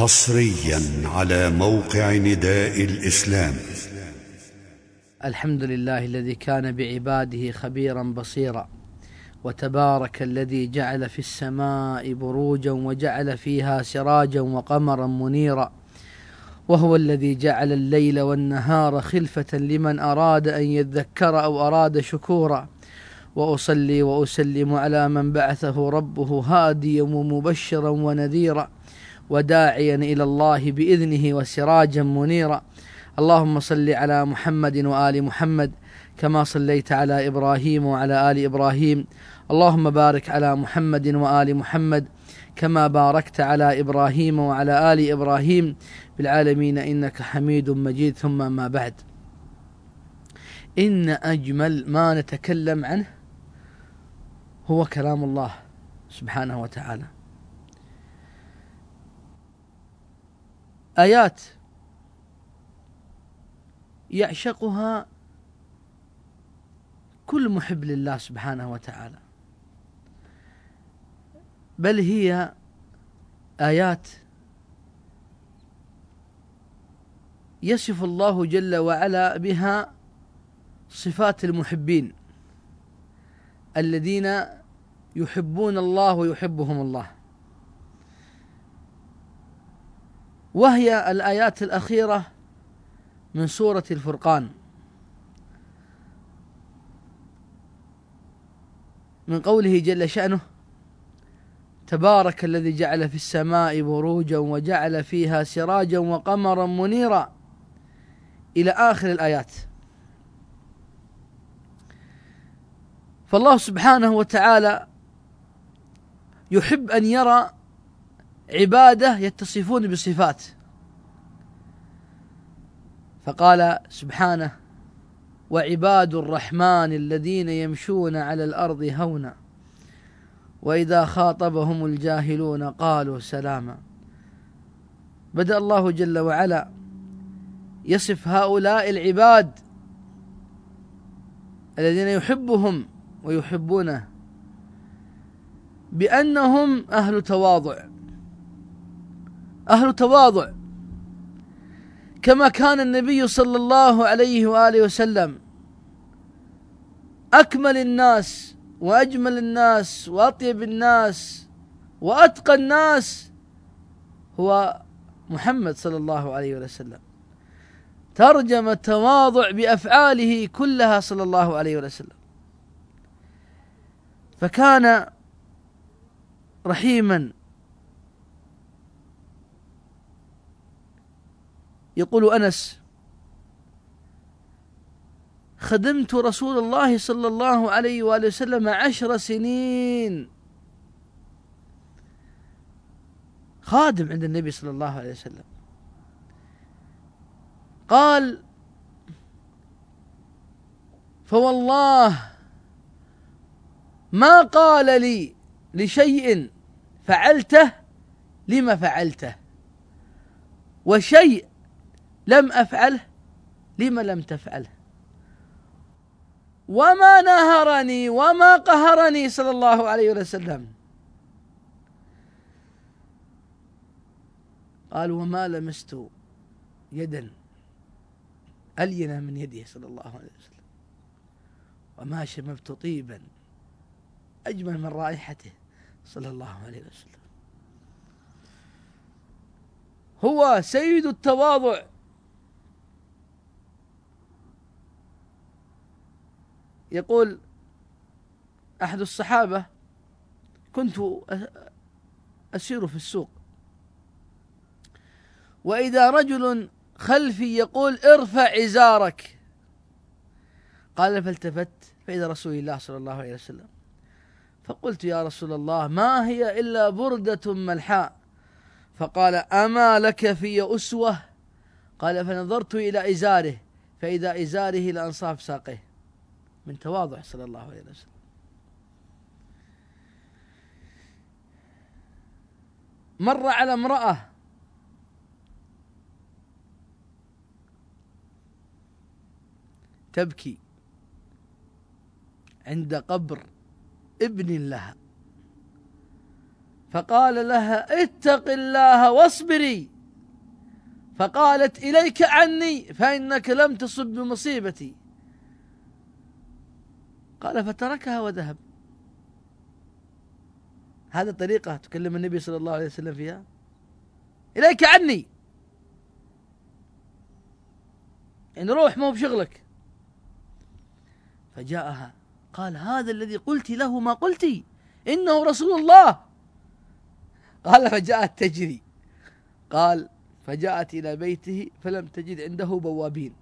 حصريا على موقع نداء الإسلام. الحمد لله الذي كان بعباده خبيرا بصيرا، وتبارك الذي جعل في السماء بروجا وجعل فيها سراجا وقمرا منيرا، وهو الذي جعل الليل والنهار خلفة لمن أراد أن يذكر أو أراد شكورا. وأصلي وأسلم على من بعثه ربه هاديا ومبشرا ونذيرا وداعيا إلى الله بإذنه وسراجا منيرا. اللهم صل على محمد وآل محمد كما صليت على إبراهيم وعلى آل إبراهيم. اللهم بارك على محمد وآل محمد كما باركت على إبراهيم وعلى آل إبراهيم بالعالمين إنك حميد مجيد. ثم ما بعد، إن أجمل ما نتكلم عنه هو كلام الله سبحانه وتعالى. آيات يعشقها كل محب لله سبحانه وتعالى، بل هي آيات يصف الله جل وعلا بها صفات المحبين الذين يحبون الله ويحبهم الله، وهي الآيات الأخيرة من سورة الفرقان، من قوله جل شأنه: تبارك الذي جعل في السماء بروجا وجعل فيها سراجا وقمرا منيرا، إلى آخر الآيات. فالله سبحانه وتعالى يحب أن يرى عباده يتصفون بصفات، فقال سبحانه: وعباد الرحمن الذين يمشون على الأرض هونا وإذا خاطبهم الجاهلون قالوا سلاما. بدأ الله جل وعلا يصف هؤلاء العباد الذين يحبهم ويحبونه بأنهم أهل تواضع، أهل تواضع، كما كان النبي صلى الله عليه وآله وسلم أكمل الناس وأجمل الناس وأطيب الناس وأتقى الناس هو محمد صلى الله عليه وسلم. ترجم التواضع بأفعاله كلها صلى الله عليه وسلم، فكان رحيما. يقول أنس: خدمت رسول الله صلى الله عليه وآله وسلم 10 سنين، خادم عند النبي صلى الله عليه وسلم. قال: فوالله ما قال لي لشيء فعلته لما فعلته، وشيء لم أفعله لما لم تفعله، وما نهرني وما قهرني صلى الله عليه وسلم. قال: وما لمست يدا ألين من يده صلى الله عليه وسلم، وما شممت طيبا أجمل من رائحته صلى الله عليه وسلم. هو سيد التواضع. يقول أحد الصحابة: كنت أسير في السوق وإذا رجل خلفي يقول: ارفع إزارك. قال: فالتفت فإذا رسول الله صلى الله عليه وسلم، فقلت: يا رسول الله، ما هي إلا بردة ملحاء. فقال: أما لك في أسوة؟ قال: فنظرت إلى إزاره فإذا إزاره لأنصاف ساقه. من تواضع صلى الله عليه وسلم. مر على امرأة تبكي عند قبر ابن لها، فقال لها اتق الله واصبري، فقالت إليك عني فإنك لم تصب بمصيبتي. قال فتركها وذهب. هذا طريقة تكلم النبي صلى الله عليه وسلم فيها؟ إليك عني، يعني روح مو بشغلك. فجاءها قال هذا الذي قلت له ما قلتي، إنه رسول الله. قال فجاءت تجري. قال فجاءت إلى بيته فلم تجد عنده بوابين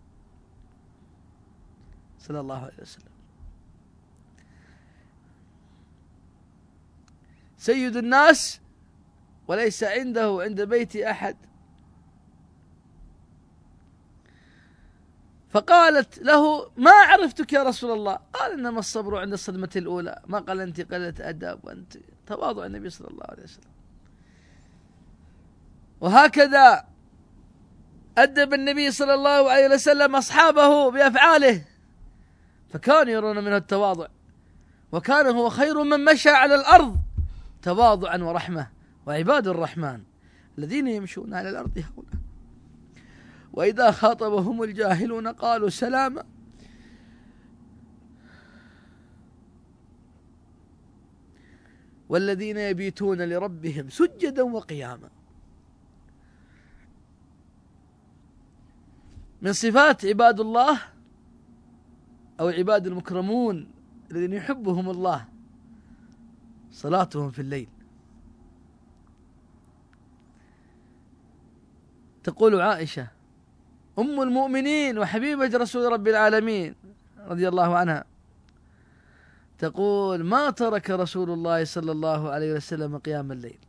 صلى الله عليه وسلم. سيد الناس وليس عنده عند بيتي أحد. فقالت له ما عرفتك يا رسول الله. قال إنما الصبر عند الصدمة الأولى. ما قال أنت قلة أدب، وأنت تواضع النبي صلى الله عليه وسلم. وهكذا أدب النبي صلى الله عليه وسلم أصحابه بأفعاله، فكانوا يرون منه التواضع، وكان هو خير من مشى على الأرض تواضعا ورحمة. وعباد الرحمن الذين يمشون على الأرض هونا وإذا خاطبهم الجاهلون قالوا سلاما. والذين يبيتون لربهم سجدا وقياما. من صفات عباد الله أو عباد المكرمون الذين يحبهم الله صلاتهم في الليل. تقول عائشة أم المؤمنين وحبيبة رسول رب العالمين رضي الله عنها، تقول ما ترك رسول الله صلى الله عليه وسلم قيام الليل.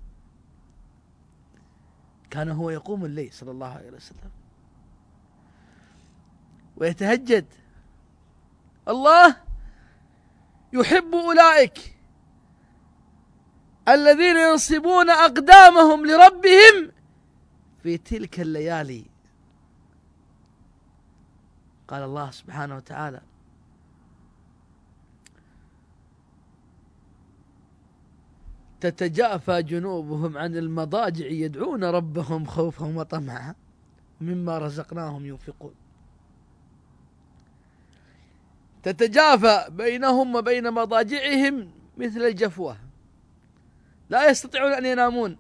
كان هو يقوم الليل صلى الله عليه وسلم ويتهجد. الله يحب أولئك الذين ينصبون أقدامهم لربهم في تلك الليالي. قال الله سبحانه وتعالى تتجافى جنوبهم عن المضاجع يدعون ربهم خوفا وطمعا مما رزقناهم ينفقون. تتجافى بينهم وبين مضاجعهم مثل الجفوة، لا يستطيعون أن ينامون،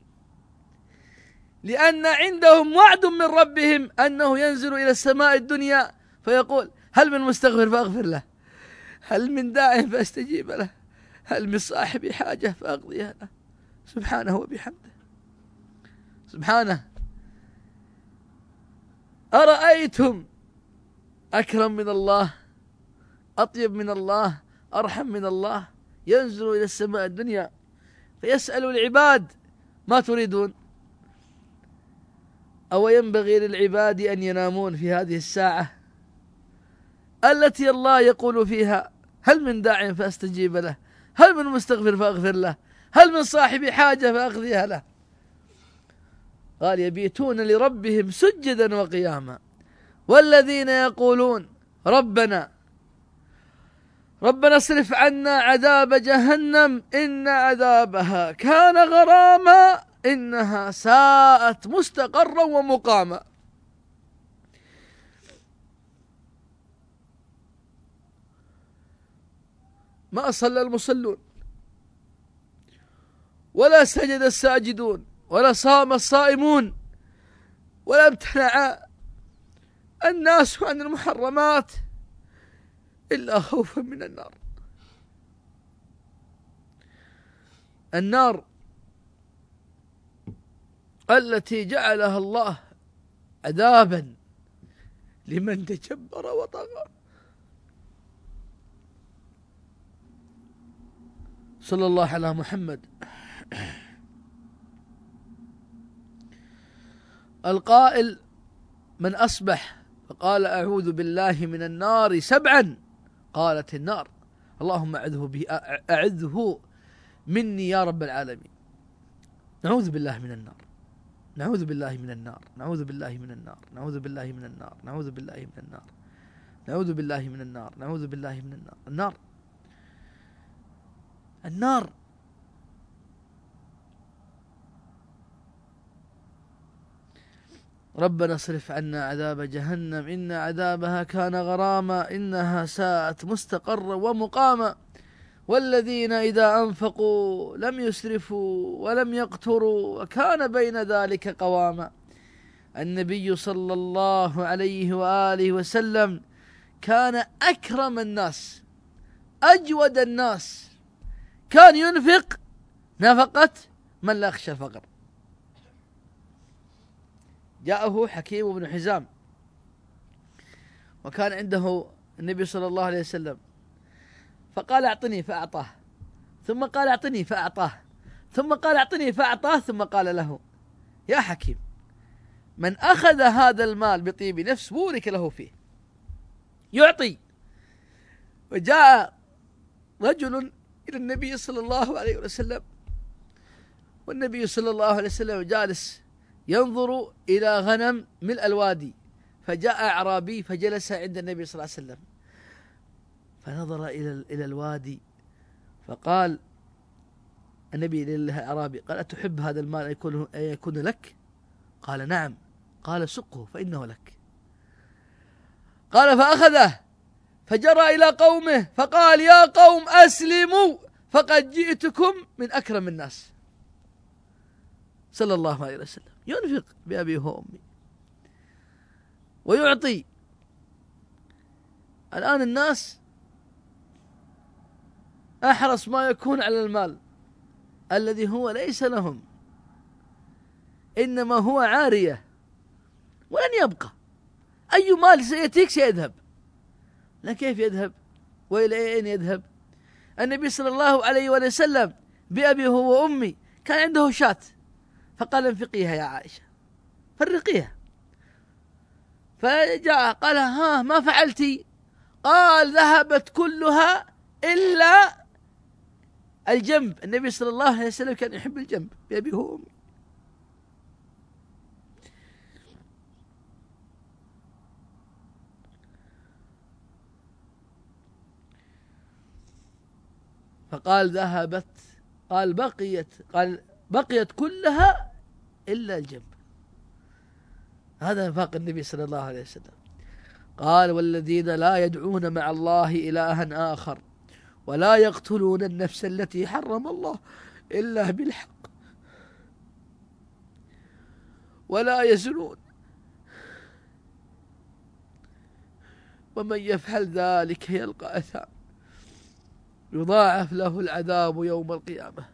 لأن عندهم وعد من ربهم أنه ينزل إلى السماء الدنيا فيقول هل من مستغفر فأغفر له، هل من داع فأستجيب له، هل من صاحب حاجة فأقضيها له. سبحانه وبحمده. سبحانه. أرأيتم أكرم من الله، أطيب من الله، أرحم من الله، ينزل إلى السماء الدنيا فيسأل العباد ما تريدون؟ أو ينبغي للعباد أن ينامون في هذه الساعة التي الله يقول فيها هل من داع فأستجيب له، هل من مستغفر فأغفر له، هل من صاحب حاجة فأقضيها له. قال يبيتون لربهم سجدا وقياما. والذين يقولون ربنا اصرف عنا عذاب جهنم إن عذابها كان غراما إنها ساءت مستقرا ومقاما. ما صلى المصلون ولا سجد الساجدون ولا صام الصائمون ولا امتنع الناس عن المحرمات إلا خوفا من النار. النار التي جعلها الله عذابا لمن تجبر وطغى. صلى الله على محمد. القائل من أصبح فقال أعوذ بالله من النار 7 قالت النار اللهم أعذه مني يا رب العالمين. نعوذ بالله من النار، نعوذ بالله من النار، نعوذ بالله من النار، نعوذ بالله من النار، نعوذ بالله من النار، نعوذ بالله من النار، نعوذ بالله من النار. النار ربنا اصرف عنا عذاب جهنم إن عذابها كان غراما إنها ساءت مستقرا ومقاما والذين إذا أنفقوا لم يسرفوا ولم يقتروا وكان بين ذلك قواما. النبي صلى الله عليه وآله وسلم كان أكرم الناس أجود الناس، كان ينفق نفقة من لا يخشى الفقر. جاءه حكيم بن حزام وكان عنده النبي صلى الله عليه وسلم فقال أعطني فأعطاه، ثم قال أعطني فأعطاه، ثم قال أعطني فأعطاه، ثم قال له يا حكيم من أخذ هذا المال بطيب نفس بورك له فيه. يعطي. وجاء رجل إلى النبي صلى الله عليه وسلم والنبي صلى الله عليه وسلم جالس ينظر إلى غنم ملء الوادي، فجاء أعرابي فجلس عند النبي صلى الله عليه وسلم فنظر إلى الوادي فقال النبي للأعرابي قال أتحب هذا المال أن يكون لك؟ قال نعم. قال سقه فإنه لك. قال فأخذه فجرى إلى قومه فقال يا قوم أسلموا فقد جئتكم من أكرم الناس صلى الله عليه وسلم. ينفق بأبي وأمي ويعطي. الآن الناس أحرص ما يكون على المال الذي هو ليس لهم، إنما هو عارية ولن يبقى. أي مال سيأتيك سيذهب، لكن كيف يذهب وإلى أين يذهب؟ النبي صلى الله عليه وسلم بأبي هو وأمي كان عنده شاة فقال انفقيها يا عائشة فرقيها، فجاء قال ها ما فعلتي؟ قال ذهبت كلها إلا الجنب. النبي صلى الله عليه وسلم كان يحب الجنب بأبي هو وأمي. فقال ذهبت، قال بقيت كلها إلا الجنب. هذا انفاق النبي صلى الله عليه وسلم. قال والذين لا يدعون مع الله إلها آخر ولا يقتلون النفس التي حرم الله إلا بالحق ولا يزنون ومن يفعل ذلك يلقى أثام يضاعف له العذاب يوم القيامة.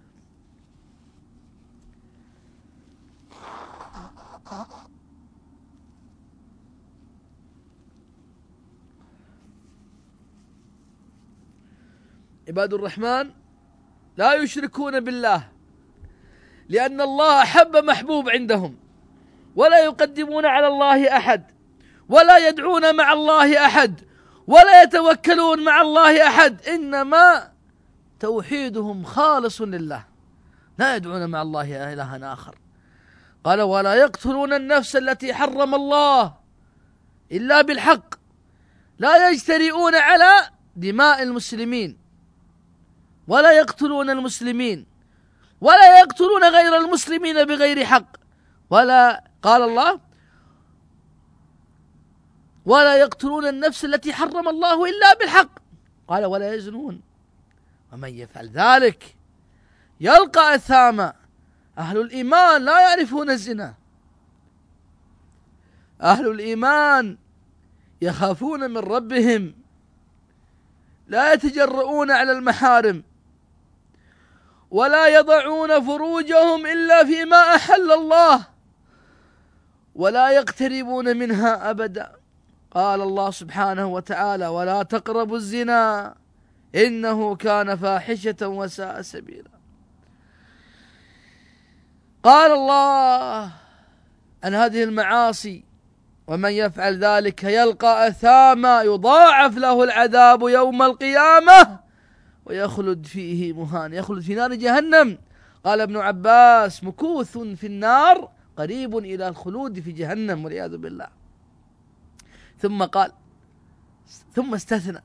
عباد الرحمن لا يشركون بالله لأن الله أحب محبوب عندهم، ولا يقدمون على الله أحد، ولا يدعون مع الله أحد، ولا يتوكلون مع الله أحد، إنما توحيدهم خالص لله، لا يدعون مع الله إلها آخر. قال ولا يقتلون النفس التي حرم الله إلا بالحق، لا يجترئون على دماء المسلمين ولا يقتلون المسلمين ولا يقتلون غير المسلمين بغير حق، ولا قال الله ولا يقتلون النفس التي حرم الله إلا بالحق. قال ولا يزنون ومن يفعل ذلك يلقى أثاما. أهل الإيمان لا يعرفون الزنا، أهل الإيمان يخافون من ربهم، لا يتجرؤون على المحارم، ولا يضعون فروجهم إلا فيما أحل الله، ولا يقتربون منها أبدا. قال الله سبحانه وتعالى ولا تقربوا الزنا إنه كان فاحشة وساء سبيلا. قال الله عن هذه المعاصي ومن يفعل ذلك يلقى أثاما يضاعف له العذاب يوم القيامة ويخلد فيه مهانا، يخلد في نار جهنم. قال ابن عباس مكوث في النار قريب إلى الخلود في جهنم والعياذ بالله. ثم قال ثم استثنى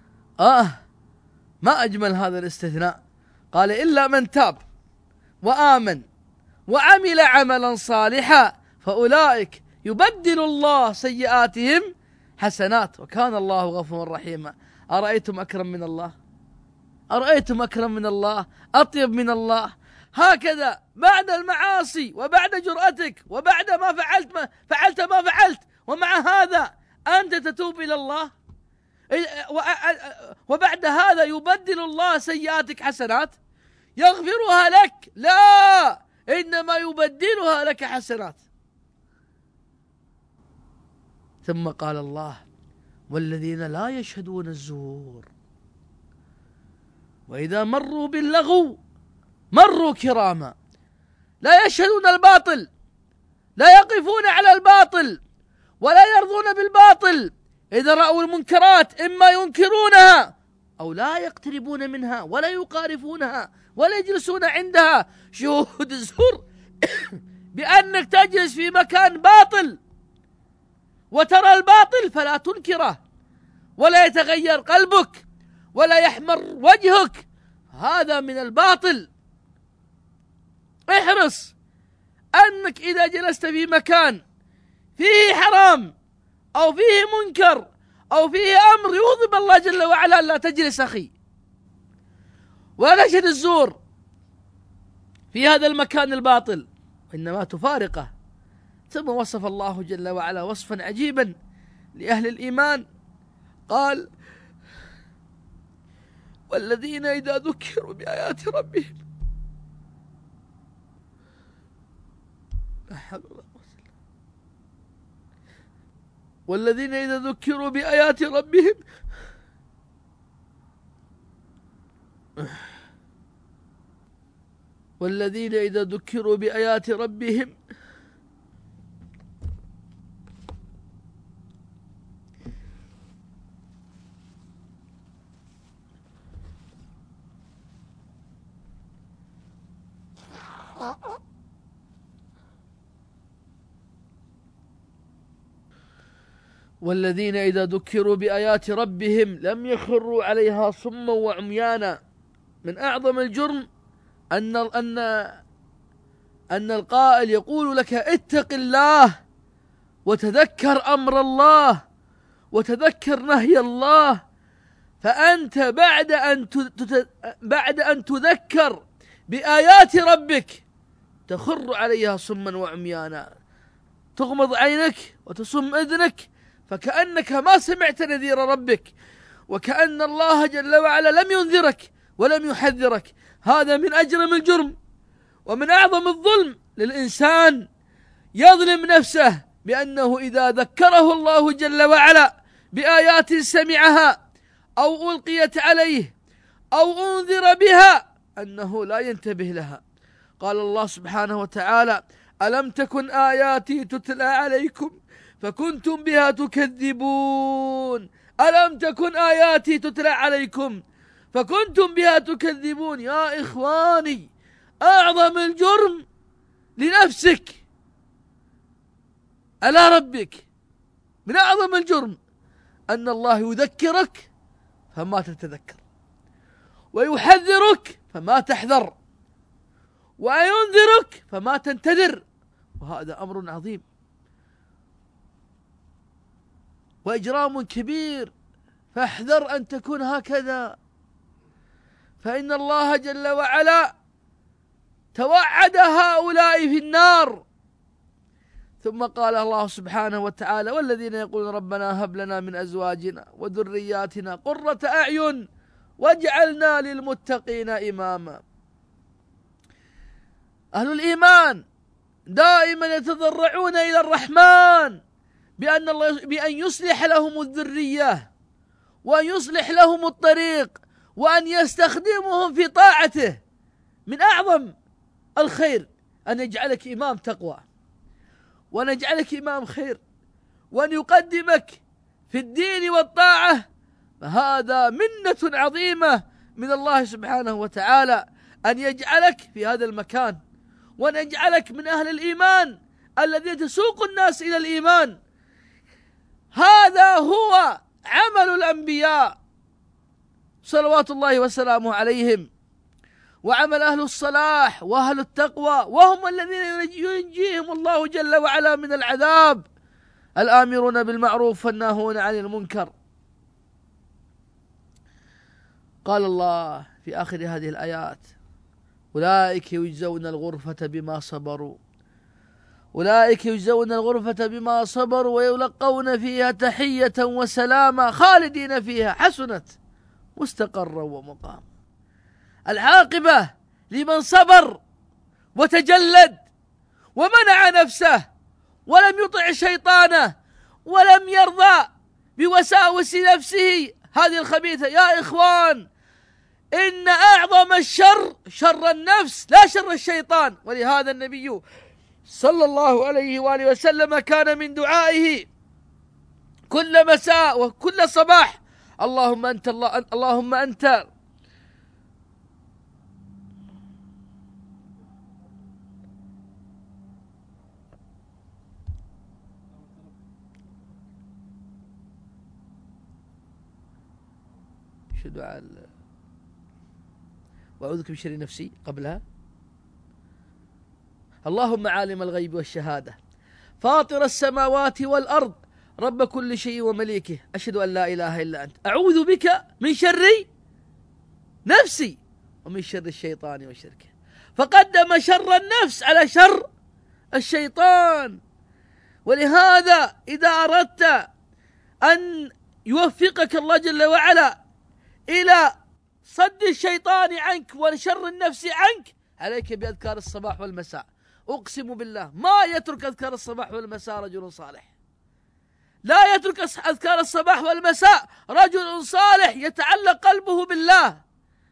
ما أجمل هذا الاستثناء، قال إلا من تاب وآمن وعمل عملا صالحا فأولئك يبدل الله سيئاتهم حسنات وكان الله غفورا رحيما. أرأيتم أكرم من الله؟ أرأيتم أكرم من الله؟ أطيب من الله؟ هكذا بعد المعاصي وبعد جرأتك وبعد ما فعلت ما فعلت ومع هذا أنت تتوب إلى الله، وبعد هذا يبدل الله سيئاتك حسنات يغفرها لك؟ لا، إنما يبدلها لك حسنات. ثم قال الله: والذين لا يشهدون الزور وإذا مروا باللغو مروا كراما. لا يشهدون الباطل، لا يقفون على الباطل ولا يرضون بالباطل. إذا رأوا المنكرات إما ينكرونها أو لا يقتربون منها ولا يقارفونها ولا يجلسون عندها. شهود الزور بأنك تجلس في مكان باطل وترى الباطل فلا تنكره ولا يتغير قلبك ولا يحمر وجهك، هذا من الباطل. احرص أنك إذا جلست في مكان فيه حرام أو فيه منكر أو فيه أمر يغضب الله جل وعلا لا تجلس أخي، ولا تشهد الزور في هذا المكان الباطل، إنما تفارقه. ثم وصف الله جل وعلا وصفا عجيبا لأهل الإيمان، قال: والذين إذا ذكروا بآيات ربهم والذين إذا ذكروا بآيات ربهم والذين إذا ذكروا بآيات ربهم والذين إذا ذكروا بآيات ربهم لم يخروا عليها صما وعميانا. من أعظم الجرم أن القائل يقول لك اتق الله وتذكر أمر الله وتذكر نهي الله، فأنت بعد أن تذكر بآيات ربك تخر عليها صما وعميانا، تغمض عينك وتصم أذنك فكأنك ما سمعت نذير ربك، وكأن الله جل وعلا لم ينذرك ولم يحذرك. هذا من أجرم الجرم ومن أعظم الظلم للإنسان، يظلم نفسه بأنه إذا ذكره الله جل وعلا بآيات سمعها أو ألقيت عليه أو أنذر بها أنه لا ينتبه لها. قال الله سبحانه وتعالى: ألم تكن آياتي تتلى عليكم فكنتم بها تكذبون. ألم تكن آياتي تتلى عليكم فكنتم بها تكذبون. يا إخواني، أعظم الجرم لنفسك على ربك، من أعظم الجرم أن الله يذكرك فما تتذكر، ويحذرك فما تحذر، وينذرك فما تنتذر، وهذا أمر عظيم وإجرام كبير. فاحذر أن تكون هكذا، فإن الله جل وعلا توعد هؤلاء في النار. ثم قال الله سبحانه وتعالى: والذين يقولون ربنا هب لنا من أزواجنا وذرياتنا قرة أعين واجعلنا للمتقين إماما. أهل الإيمان دائما يتضرعون إلى الرحمن بأن يصلح لهم الذرية وأن يصلح لهم الطريق وأن يستخدمهم في طاعته. من أعظم الخير أن يجعلك إمام تقوى، وأن يجعلك إمام خير، وأن يقدمك في الدين والطاعة، فهذا منة عظيمة من الله سبحانه وتعالى أن يجعلك في هذا المكان، وأن يجعلك من أهل الإيمان الذين تسوق الناس إلى الإيمان. هذا هو عمل الأنبياء صلوات الله وسلامه عليهم. وعمل أهل الصلاح وأهل التقوى، وهم الذين ينجيهم الله جل وعلا من العذاب، الآمرون بالمعروف والناهون عن المنكر. قال الله في آخر هذه الآيات: أولئك يجزون الغرفة بما صبروا، أولئك يجزون الغرفة بما صبروا ويلقون فيها تحية وسلاما خالدين فيها حسنت مستقرا ومقاما. العاقبة لمن صبر وتجلد ومنع نفسه ولم يطع شيطانه ولم يرضى بوساوس نفسه هذه الخبيثة. يا إخوان، إن أعظم الشر شر النفس لا شر الشيطان. ولهذا النبي صلى الله عليه وآله وسلم كان من دعائه كل مساء وكل صباح: اللهم أنت الله، اللهم أنت شو دعاء وأعوذ بك من شر نفسي قبلها: اللهم عالم الغيب والشهادة فاطر السماوات والأرض رب كل شيء ومليكه أشهد أن لا إله إلا أنت أعوذ بك من شر نفسي ومن شر الشيطان وشركه. فقدم شر النفس على شر الشيطان. ولهذا إذا أردت أن يوفقك الله جل وعلا إلى صد الشيطان عنك وشر النفس عنك، عليك بأذكار الصباح والمساء. أقسم بالله ما يترك أذكار الصباح والمساء رجل صالح، لا يترك أذكار الصباح والمساء رجل صالح يتعلق قلبه بالله،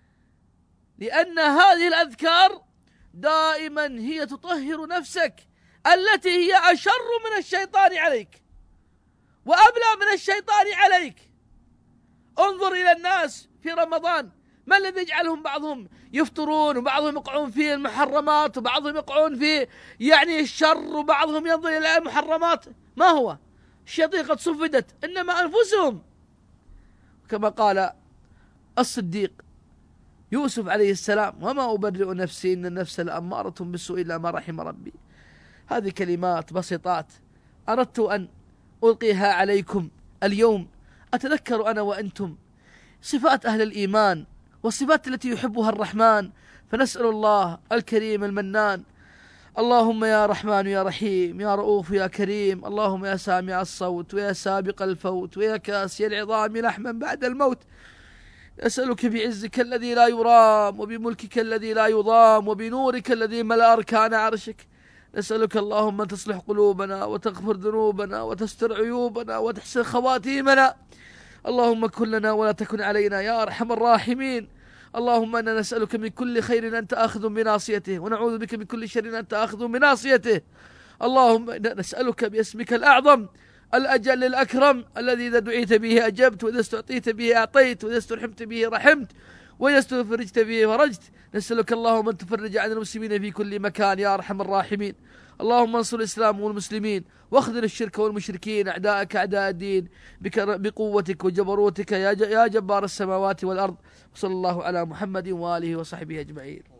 لأن هذه الأذكار دائما هي تطهر نفسك التي هي أشر من الشيطان عليك وأبلى من الشيطان عليك. انظر إلى الناس في رمضان، ما الذي يجعلهم بعضهم يفطرون وبعضهم يقعون في المحرمات وبعضهم يقعون في الشر وبعضهم ينظر إلى المحرمات؟ ما هو؟ الشياطين قد صفدت، إنما أنفسهم. كما قال الصديق يوسف عليه السلام: وما أبرئ نفسي إن النفس لأمارة بالسوء إلا ما رحم ربي. هذه كلمات بسيطات أردت أن ألقيها عليكم اليوم. أتذكر أنا وأنتم صفات أهل الإيمان والصفات التي يحبها الرحمن، فنسأل الله الكريم المنان: اللهم يا رحمن يا رحيم يا رؤوف يا كريم، اللهم يا سامع الصوت ويا سابق الفوت ويا كاسي العظام لحما بعد الموت، أسألك بعزك الذي لا يرام وبملكك الذي لا يضام وبنورك الذي ملأ أركان عرشك، نسألك اللهم أن تصلح قلوبنا وتغفر ذنوبنا وتستر عيوبنا وتحسن خواتيمنا. اللهم كن لنا ولا تكن علينا يا أرحم الراحمين. اللهم أننا نسألك من كل خير أنت آخذ بناصيته ونعوذ بك من كل شر أنت آخذ بناصيته. اللهم نسألك باسمك الأعظم الأجل الأكرم الذي إذا دعيت به أجبت، وإذا استعطيت به أعطيت، وإذا استرحمت به رحمت، وإذا استفرجت به فرجت. نسألك اللهم أن تفرج عن المسلمين في كل مكان يا أرحم الراحمين. اللهم انصر الإسلام والمسلمين واخذل الشرك والمشركين أعداءك أعداء الدين بقوتك وجبروتك يا جبار السماوات والأرض. وصلى الله على محمد وآله وصحبه أجمعين.